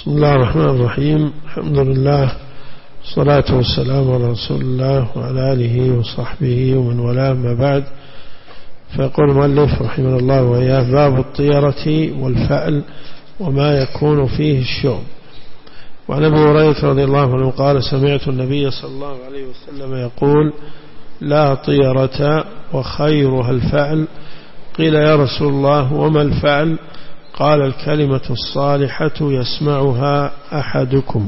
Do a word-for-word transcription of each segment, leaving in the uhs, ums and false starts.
بسم الله الرحمن الرحيم. الحمد لله والصلاة والسلام على رسول الله وعلى آله وصحبه ومن والاه، ما بعد. فيقول المؤلف رحمه الله وإياه: باب الطيرة والفأل وما يكون فيه الشؤم. وعن أبي هريرة رضي الله عنه قال: سمعت النبي صلى الله عليه وسلم يقول: لا طيرة وخيرها الفأل. قيل: يا رسول الله وما الفأل؟ قال: الكلمة الصالحة يسمعها أحدكم.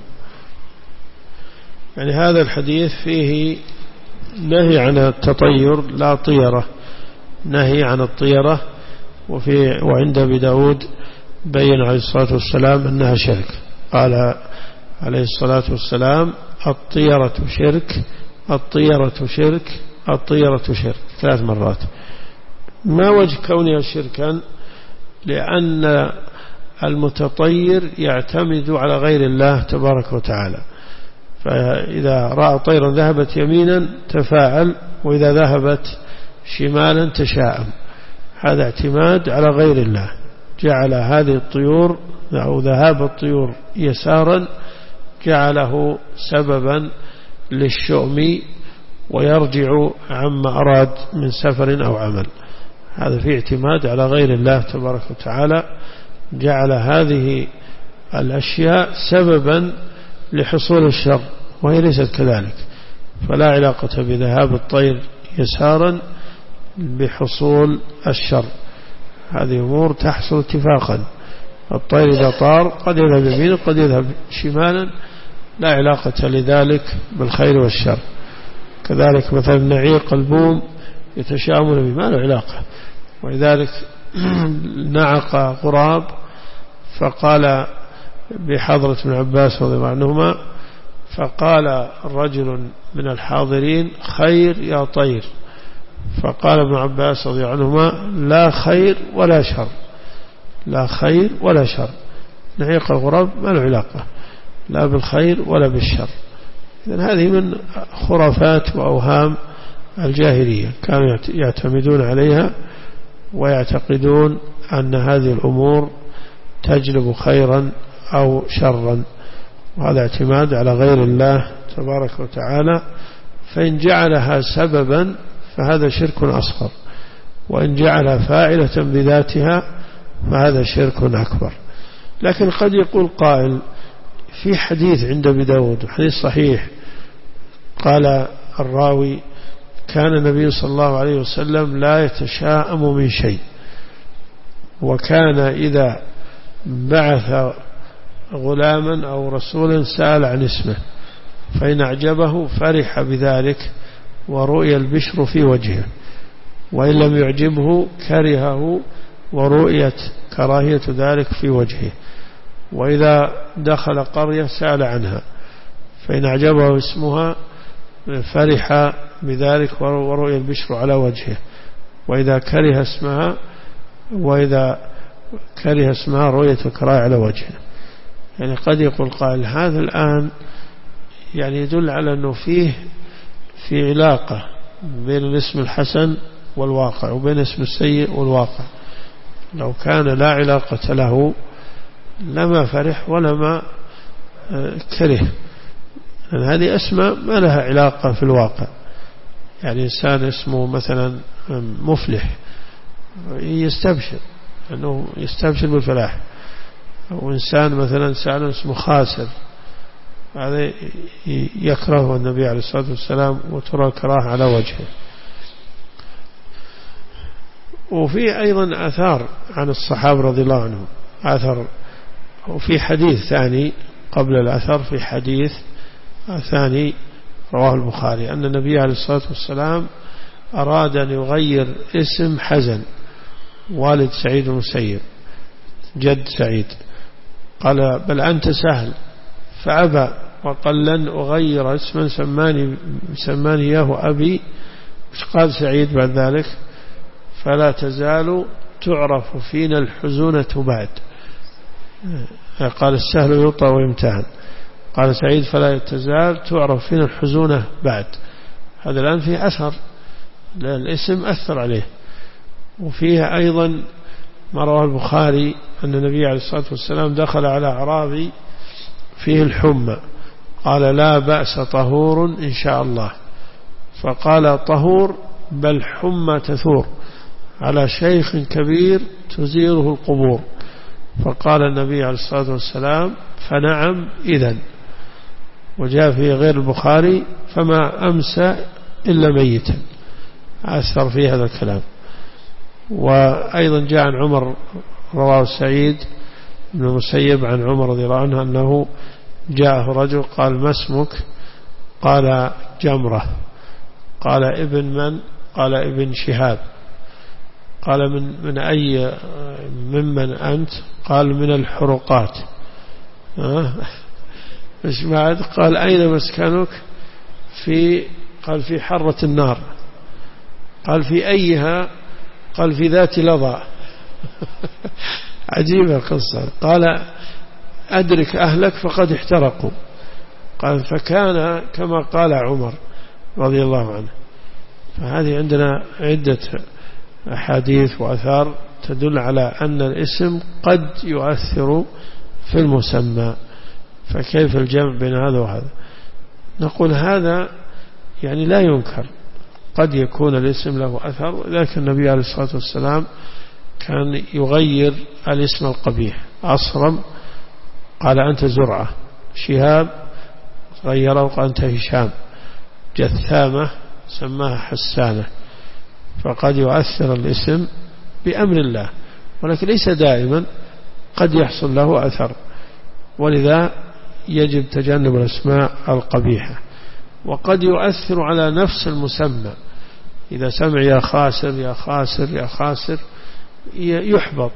يعني هذا الحديث فيه نهي عن التطير، لا طيرة، نهي عن الطيرة. وفي وعند أبي داود بين عليه الصلاة والسلام أنها شرك. قال عليه الصلاة والسلام: الطيرة شرك، الطيرة شرك، الطيرة شرك، ثلاث مرات. ما وجه كونها شركا؟ لأن المتطير يعتمد على غير الله تبارك وتعالى، فإذا رأى طيرا ذهبت يمينا تفاعل، وإذا ذهبت شمالا تشاءم. هذا اعتماد على غير الله. جعل هذه الطيور أو ذهاب الطيور يسارا جعله سببا للشؤم ويرجع عما أراد من سفر أو عمل. هذا في اعتماد على غير الله تبارك وتعالى، جعل هذه الأشياء سببا لحصول الشر وهي ليست كذلك. فلا علاقة بذهاب الطير يسارا بحصول الشر، هذه أمور تحصل اتفاقا. الطير إذا طار قد يذهب يمينا قد يذهب شمالا، لا علاقة لذلك بالخير والشر. كذلك مثلا نعيق البوم يتشاءمون به، ما له علاقة. ولذلك نعق غراب فقال بحضرة ابن عباس رضي الله عنهما، فقال رجل من الحاضرين: خير يا طير. فقال ابن عباس رضي الله عنهما: لا خير ولا شر، لا خير ولا شر. نعيق الغراب ما له علاقة لا بالخير ولا بالشر. إذن هذه من خرافات وأوهام الجاهلية، كانوا يعتمدون عليها ويعتقدون أن هذه الأمور تجلب خيرا أو شرا، وهذا اعتماد على غير الله تبارك وتعالى. فإن جعلها سببا فهذا شرك أصغر، وإن جعلها فاعلة بذاتها فهذا شرك أكبر. لكن قد يقول قائل في حديث عند أبي داود، حديث صحيح، قال الراوي: كان النبي صلى الله عليه وسلم لا يتشاءم من شيء، وكان إذا بعث غلاما أو رسولا سأل عن اسمه، فإن أعجبه فرح بذلك ورؤي البشر في وجهه، وإن لم يعجبه كرهه ورؤيت كراهية ذلك في وجهه. وإذا دخل قرية سأل عنها، فإن أعجبه اسمها فرح بذلك ورؤي البشر على وجهه، وإذا كره اسمها وإذا كره اسمها رؤية الكراهية على وجهه. يعني قد يقول قائل هذا الآن يعني يدل على أنه فيه في علاقة بين الاسم الحسن والواقع وبين الاسم السيء والواقع. لو كان لا علاقة له لما فرح ولما كره، لأن هذه أسماء ما لها علاقة في الواقع. يعني إنسان اسمه مثلا مفلح يستبشر أنه يستبشر بالفلاح، أو إنسان مثلا سأل اسمه خاسر، هذا يكره النبي عليه الصلاة والسلام وترى الكراهة على وجهه. وفي أيضا أثار عن الصحابة رضي الله عنهم، أثر وفي حديث ثاني قبل الأثر، في حديث ثاني رواه البخاري أن النبي عليه الصلاة والسلام أراد أن يغير اسم حزن والد سعيد المسيب جد سعيد، قال: بل أنت سهل، فأبى وقال: لن أغير اسما سماني سماني إياه أبي. مش قال سعيد بعد ذلك؟ فلا تزال تعرف فينا الحزونة بعد. قال: السهل يطأ ويمتهن. قال سعيد: فلا تزال تعرف فينا الحزونة بعد. هذا الآن فيه أثر، الاسم أثر عليه. وفيها أيضا ما رواه البخاري أن النبي عليه الصلاة والسلام دخل على أعرابي فيه الحمى، قال لا بأس طهور إن شاء الله، فقال طهور بل حمى تثور على شيخ كبير تزيره القبور، فقال النبي عليه الصلاة والسلام فنعم إذن. وجاء في غير البخاري فما أمسى إلا ميتا، أثر في هذا الكلام. وأيضا جاء عن عمر، رواه سعيد بن المسيب عن عمر رضي الله عنه أنه جاءه رجل قال ما اسمك؟ قال جمرة. قال ابن من؟ قال ابن شهاب. قال من, من أي ممن أنت؟ قال من الحرقات. مش بعد؟ قال أين مسكنك؟ في قال في حرة النار. قال في أيها؟ قال في ذات لظى. عجيبة القصة. قال أدرك أهلك فقد احترقوا. قال فكان كما قال عمر رضي الله عنه. فهذه عندنا عدة أحاديث وأثار تدل على أن الاسم قد يؤثر في المسمى، فكيف الجمع بين هذا وهذا؟ نقول هذا يعني لا ينكر، قد يكون الاسم له أثر، لكن النبي عليه الصلاة والسلام كان يغير الاسم القبيح. أصرم قال أنت زرعة، شهاب غيره وقال أنت هشام، جثامة سماها حسانة. فقد يؤثر الاسم بأمر الله، ولكن ليس دائما، قد يحصل له أثر، ولذا يجب تجنب الأسماء القبيحة. وقد يؤثر على نفس المسمى، إذا سمع يا خاسر يا خاسر يا خاسر يحبط،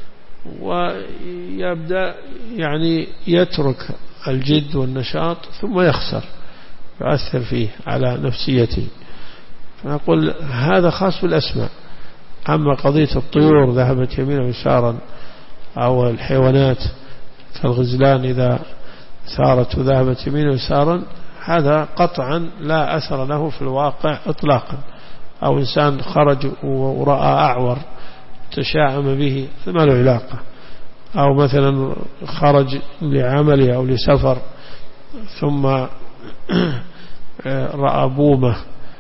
ويبدأ يعني يترك الجد والنشاط ثم يخسر، يؤثر فيه على نفسيته. فنقول هذا خاص بالأسماء. أما قضية الطيور ذهبت يمينا ويسارا، أو الحيوانات كالغزلان إذا ثارت وذهبت يمينا ويسارا، هذا قطعا لا أثر له في الواقع إطلاقا. أو إنسان خرج ورأى أعور تشاءم به ما له علاقة. أو مثلا خرج لعمله أو لسفر ثم رأى بومة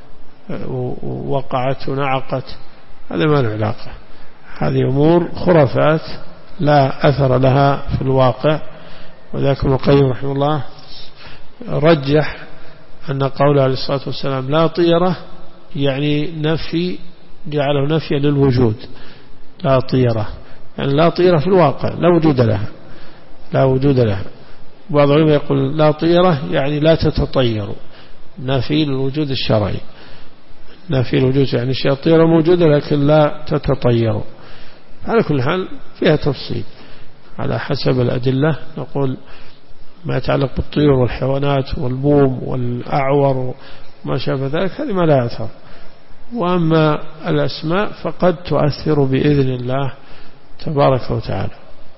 وقعت ونعقت، هذا ما له علاقة. هذه أمور خرافات لا أثر لها في الواقع. وذاك ابن القيم رحمه الله رجح أن قوله عليه الصلاة والسلام لا طيرة يعني نفي، جعله نفيا للوجود. لا طيرة يعني لا طيرة في الواقع، لا وجود لها، لا وجود لها. بعض العلماء يقول لا طيرة يعني لا تتطير، نفي للوجود الشرعي. نفي الوجود يعني الشيء الطيرة موجودة لكن لا تتطير. على كل حال فيها تفصيل على حسب الأدلة. نقول ما يتعلق بالطيور والحيوانات والبوم والأعور وما شابه ذلك هذه ما لا أثر. وأما الأسماء فقد تؤثر بإذن الله تبارك وتعالى.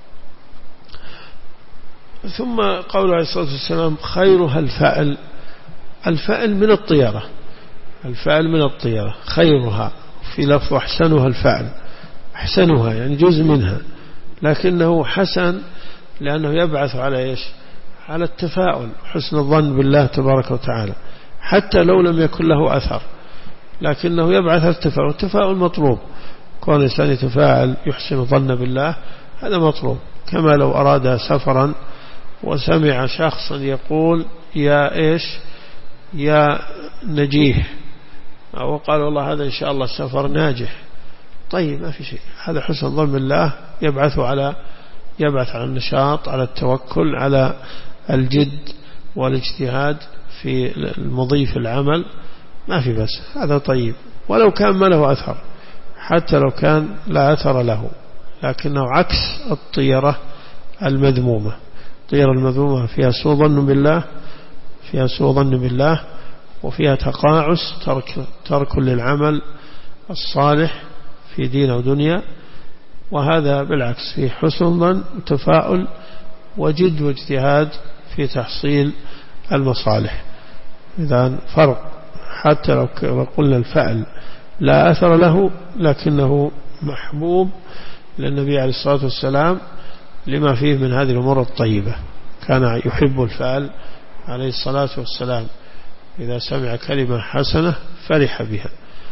ثم قول عليه الصلاة والسلام خيرها الفأل. الفأل من الطيرة، الفأل من الطيرة خيرها، في لفظ أحسنها الفأل، أحسنها يعني جزء منها، لكنه حسن لأنه يبعث على إيش؟ على التفاؤل، حسن الظن بالله تبارك وتعالى، حتى لو لم يكن له أثر لكنه يبعث على التفاؤل. التفاؤل مطلوب، كون الإنسان يتفاعل يحسن الظن بالله هذا مطلوب. كما لو أراد سفرا وسمع شخصا يقول يا إيش يا نجيح، أو قال والله هذا إن شاء الله السفر ناجح، طيب ما في شيء، هذا حسن الظن بالله يبعث على يبعث على النشاط، على التوكل، على الجد والاجتهاد في المضي في العمل، ما في بس هذا طيب. ولو كان ما له أثر، حتى لو كان لا أثر له، لكنه عكس الطيرة المذمومة. الطيرة المذمومة فيها سوء ظن بالله، فيها سوء ظن بالله وفيها تقاعس، ترك, ترك للعمل الصالح في دين ودنيا. وهذا بالعكس فيه حسن ظن وتفاؤل وجد واجتهاد في تحصيل المصالح. إذن فرق، حتى لو قلنا الفعل لا أثر له لكنه محبوب للنبي عليه الصلاة والسلام لما فيه من هذه الأمور الطيبة. كان يحب الفعل عليه الصلاة والسلام، إذا سمع كلمة حسنة فرح بها.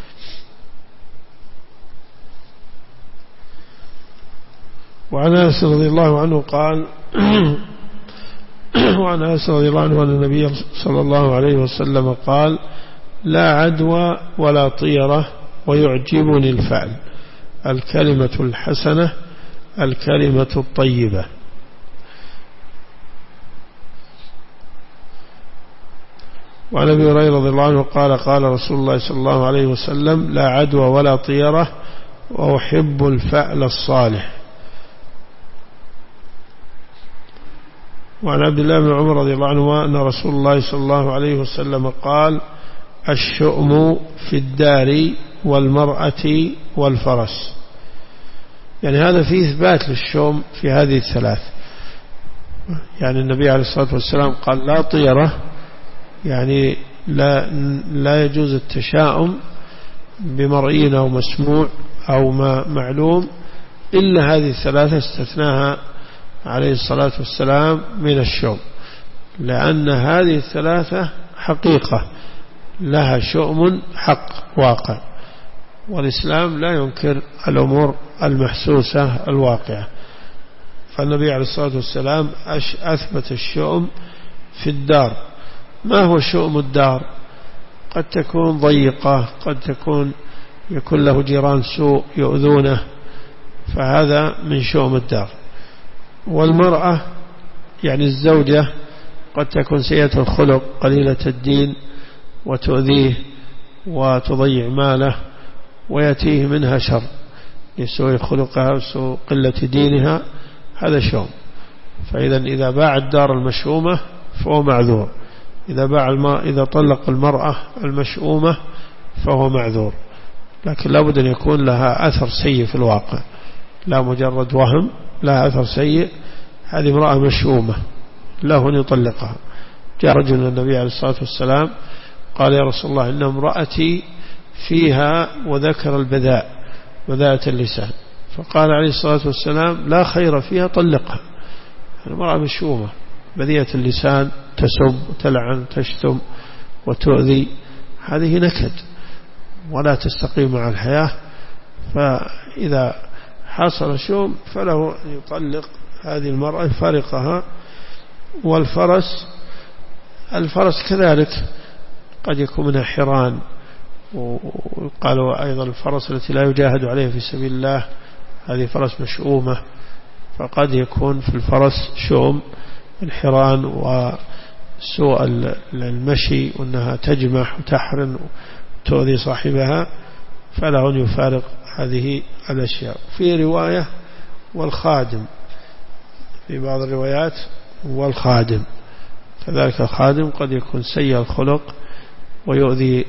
وعن أنس رضي الله عنه قال وعن أنس رضي الله عنه أن النبي صلى الله عليه وسلم قال: لا عدوى ولا طيرة ويعجبني الفعل، الكلمة الحسنة الكلمة الطيبة. وعن أبي هريرة رضي الله عنه قال: قال رسول الله صلى الله عليه وسلم: لا عدوى ولا طيرة وأحب الفعل الصالح. وعن عبد الله بن عمر رضي الله عنه أن رسول الله صلى الله عليه وسلم قال: الشؤم في الدار والمرأة والفرس. يعني هذا فيه إثبات للشؤم في هذه الثلاث. يعني النبي عليه الصلاة والسلام قال: لا طيرة، يعني لا, لا يجوز التشاؤم بمرئي أو مسموع أو ما معلوم، إلا هذه الثلاثة استثناها عليه الصلاة والسلام من الشؤم، لأن هذه الثلاثة حقيقة لها شؤم حق واقع، والإسلام لا ينكر الأمور المحسوسة الواقعة. فالنبي عليه الصلاة والسلام أثبت الشؤم في الدار. ما هو شؤم الدار؟ قد تكون ضيقة، قد تكون يكون له جيران سوء يؤذونه، فهذا من شؤم الدار. والمرأة يعني الزوجة قد تكون سيئة الخلق قليلة الدين وتؤذيه وتضيع ماله ويأتيه منها شر لسوء خلقها وسوء قلة دينها، هذا شؤم. فإذا إذا باع الدار المشؤومة فهو معذور، إذا باع الماء إذا طلق المرأة المشؤومة فهو معذور، لكن لابد أن يكون لها أثر سيء في الواقع، لا مجرد وهم، لا أثر سيء. هذه امرأة مشؤومة له أن يطلقها. جاء رجل النبي عليه الصلاة والسلام قال: يا رسول الله، إن امرأتي فيها وذكر البذاء، بذاءة اللسان. فقال عليه الصلاة والسلام: لا خير فيها، طلقها. المرأة مشؤومة بذيئة اللسان، تسب وتلعن وتشتم وتؤذي، هذه نكد ولا تستقيم مع الحياة. فإذا حصل شؤم فله أن يطلق هذه المرأة، يفارقها. والفرس الفرس كذلك قد يكون منها حران، وقالوا أيضا الفرس التي لا يجاهد عليها في سبيل الله هذه فرس مشؤومة، فقد يكون في الفرس شؤم الحران وسوء المشي، وأنها تجمح وتحرن وتؤذي صاحبها، فله أن يفارق هذه الأشياء. في رواية والخادم، في بعض الروايات والخادم كذلك، الخادم قد يكون سيء الخلق ويؤذي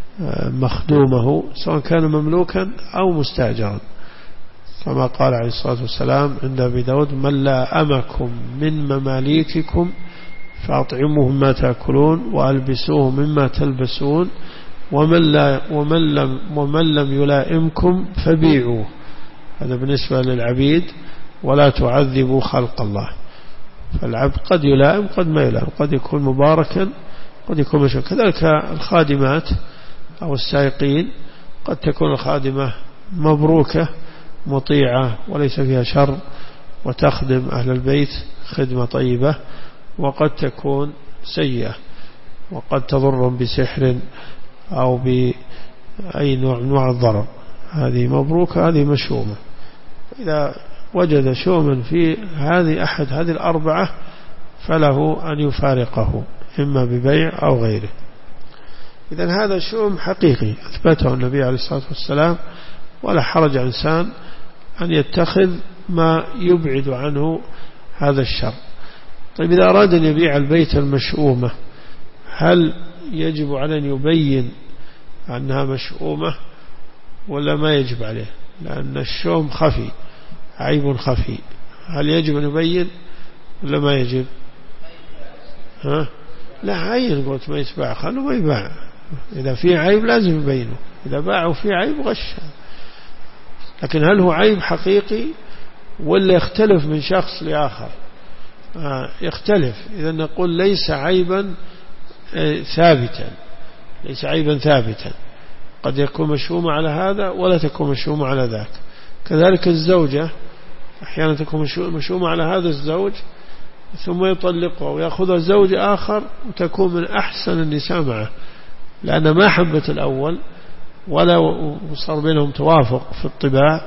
مخدومه سواء كان مملوكا أو مستأجرا، كما قال عليه الصلاة والسلام عند أبي داود: من لا أمكم من مماليككم فأطعموهم ما تأكلون وألبسوهم مما تلبسون ومن, لا ومن, لم ومن لم يلائمكم فبيعوه. هذا بالنسبة للعبيد، ولا تعذبوا خلق الله. فالعبد قد يلائم قد ما يلائم، قد يكون مباركا قد يكون مشروع. كذلك الخادمات أو السائقين، قد تكون الخادمة مبروكة مطيعة وليس فيها شر وتخدم أهل البيت خدمة طيبة، وقد تكون سيئة وقد تضرهم بسحر أو بأي نوع من أنواع الضرر. هذه مبروكة، هذه مشؤومة. إذا وجد شؤما في هذه أحد هذه الأربعة فله أن يفارقه، إما ببيع أو غيره. إذن هذا شؤم حقيقي أثبته النبي عليه الصلاة والسلام، ولا حرج على الإنسان أن يتخذ ما يبعد عنه هذا الشر. طيب، إذا أراد أن يبيع البيت المشؤومة، هل يجب على أن يبين أنها مشؤومة ولا ما يجب عليه؟ لأن الشؤم خفي، عيب خفي. هل يجب أن يبين ولا ما يجب؟ ها؟ لا، عين قلت ما يتباع، خلوا ما يباع. إذا في عيب لازم يبينه، إذا باعوا في عيب غش. لكن هل هو عيب حقيقي ولا يختلف من شخص لآخر؟ يختلف. إذا نقول ليس عيبا ثابتا، ليس عيبا ثابتا، قد يكون مشؤوم على هذا ولا تكون مشؤوم على ذاك. كذلك الزوجة أحيانا تكون مشؤومة على هذا الزوج ثم يطلقها ويأخذها زوج آخر وتكون من أحسن النساء معه، لأن ما حبت الأول ولا صار بينهم توافق في الطباع،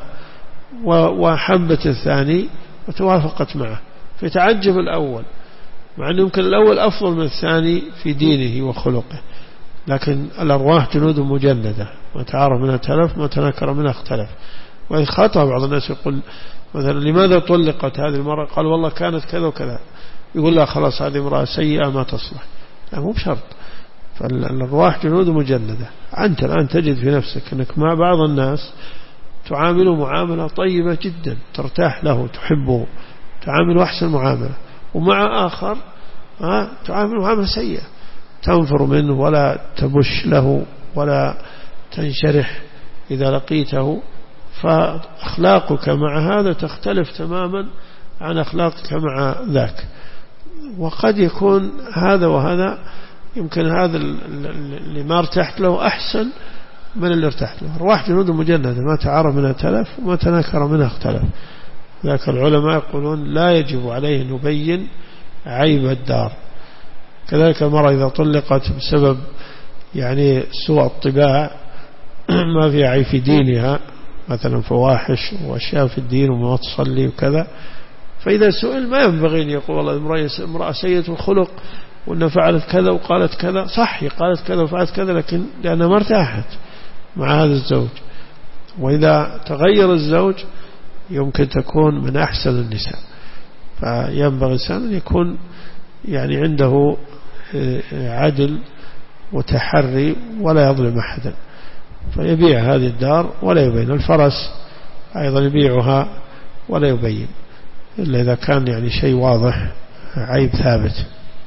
وحبت الثاني وتوافقت معه، فتعجب الأول مع أنه يمكن الأول أفضل من الثاني في دينه وخلقه. لكن الأرواح جنود مجندة، ما تعارف منها تلف، ما تنكر منها اختلف. وإن خطأ بعض الناس يقول مثلا لماذا طلقت هذه المرأة؟ قال والله كانت كذا وكذا، يقول لا خلاص هذه امرأة سيئة ما تصلح. لا مو بشرط. فالأرواح جنود مجندة. أنت الآن تجد في نفسك أنك مع بعض الناس تعامله معاملة طيبة جدا، ترتاح له، تحبه، تعامله أحسن معاملة، ومع آخر تعامل معاملة سيئة، تنفر منه ولا تبش له ولا تنشرح إذا لقيته. فأخلاقك مع هذا تختلف تماما عن أخلاقك مع ذاك. وقد يكون هذا وهذا، يمكن هذا اللي ما ارتحت له أحسن من اللي ارتحت له. أرواح جنود مجندة، ما تعارف منها تلف وما تناكر منها اختلف. ذاك العلماء يقولون لا يجب عليه أن يبين عيب الدار. كذلك المرأة إذا طلقت بسبب يعني سوء الطباع ما في عيب في دينها، مثلا فواحش وأشياء في الدين وما تصلي وكذا، فإذا سئل ما ينبغي أن يقول والله امرأة سيئة الخلق وأنها فعلت كذا وقالت كذا. صح قالت كذا وفعلت كذا، لكن لأنها ما ارتاحت مع هذا الزوج. وإذا تغير الزوج يمكن تكون من أحسن النساء. فينبغي الإنسان أن يكون يعني عنده عدل وتحري ولا يظلم أحدا، فيبيع هذه الدار ولا يبين. الفرس أيضا يبيعها ولا يبين إلا إذا كان يعني شيء واضح، عيب ثابت.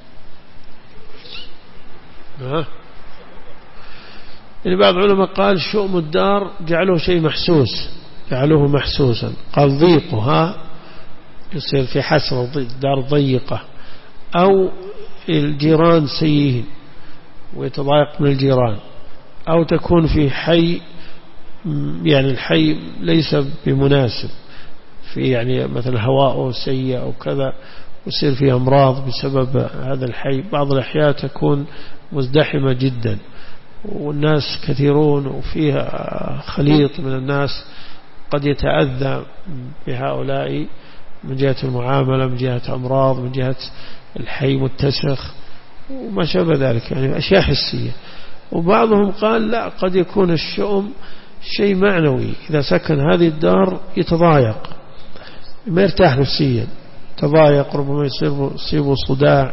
يعني بعض العلماء قال شؤم الدار جعلوه شيء محسوس، جعلوه محسوسا. قال ضيقها يصير في حسرة، الدار ضيقة، أو الجيران سيئين ويتضايق من الجيران، أو تكون في حي يعني الحي ليس بمناسب، في يعني مثلا هواءه سيء أو كذا، ويصير فيه أمراض بسبب هذا الحي. بعض الأحياء تكون مزدحمة جدا والناس كثيرون وفيها خليط من الناس، قد يتأذى بهؤلاء من جهة المعاملة، من جهة أمراض، من جهة الحي متسخ وما شابه ذلك، يعني أشياء حسية. وبعضهم قال لا، قد يكون الشؤم شيء معنوي، إذا سكن هذه الدار يتضايق، ما يرتاح نفسيا، تضايق، ربما يصير يصيبه صداع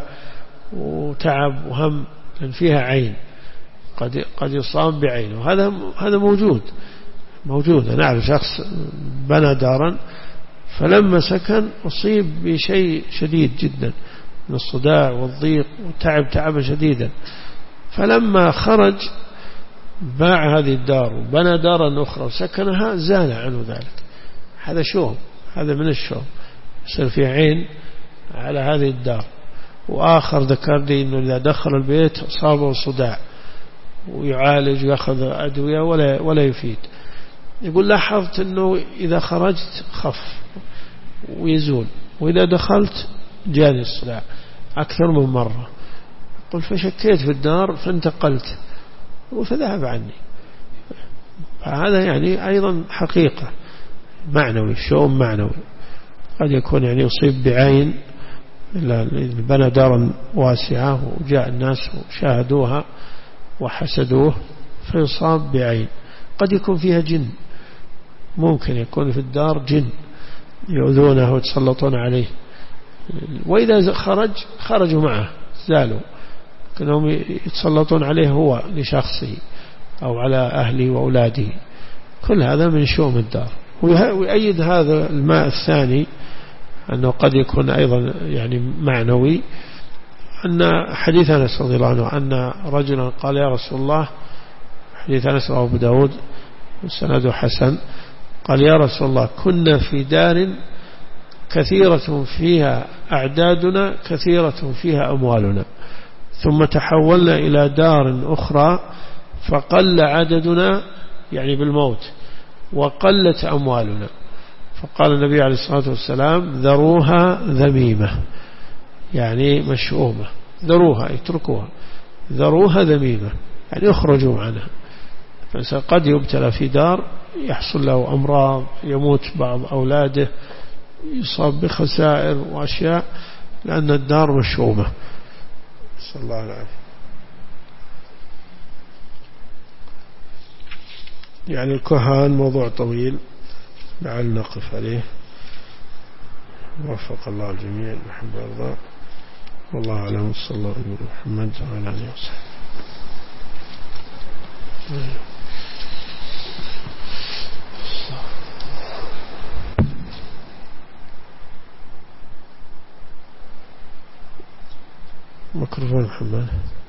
وتعب وهم، لأن فيها عين، قد قد يصاب بعينه. وهذا هذا موجود موجود. أنا أعرف شخص بنى دارا فلما سكن أصيب بشيء شديد جدا من الصداع والضيق وتعب تعبا شديدا، فلما خرج باع هذه الدار وبنى دارا أخرى وسكنها زال عنه ذلك. هذا شوم، هذا من الشوم، يصير في عين على هذه الدار. وآخر ذكر لي أنه إذا دخل البيت أصابه صداع ويعالج ويأخذ أدوية ولا ولا يفيد. يقول لاحظت أنه إذا خرجت خف ويزول، وإذا دخلت جاني الصداع أكثر من مرة. قل فشكيت في الدار فانتقلت فذهب عني. فهذا يعني أيضا حقيقة معنوي، شؤم معنوي. قد يكون يعني يصيب بعين، بنى دارا واسعة وجاء الناس وشاهدوها وحسدوه فيصاب بعين. قد يكون فيها جن، ممكن يكون في الدار جن يؤذونه ويتسلطون عليه، وإذا خرج خرجوا معه زالوا، كانهم يتسلطون عليه هو لشخصه أو على أهله وأولاده. كل هذا من شؤم الدار. ويؤيد هذا الماء الثاني أنه قد يكون أيضا يعني معنوي، أن حديث أنس رضي الله عنه أن رجلا قال يا رسول الله، حديث أنس رواه أبو داود وسنده حسن، قال يا رسول الله كنا في دار كثيرة فيها أعدادنا كثيرة فيها أموالنا، ثم تحولنا إلى دار أخرى فقل عددنا يعني بالموت وقلت أموالنا، فقال النبي عليه الصلاة والسلام ذروها ذميمة، يعني مشؤومة، ذروها اتركوها، ذروها ذميمة يعني اخرجوا عنها. فإنسان قد يبتلى في دار يحصل له أمراض، يموت بعض أولاده، يصاب بخسائر وأشياء لأن الدار مشؤومة. صلى الله عليه وسلم. يعني الكهان موضوع طويل لعل نقف عليه. وفق الله الجميع نحب الله، والله أعلم. صلى الله عليه محمد وعلى آله وصحبه. ميكروفون محمد.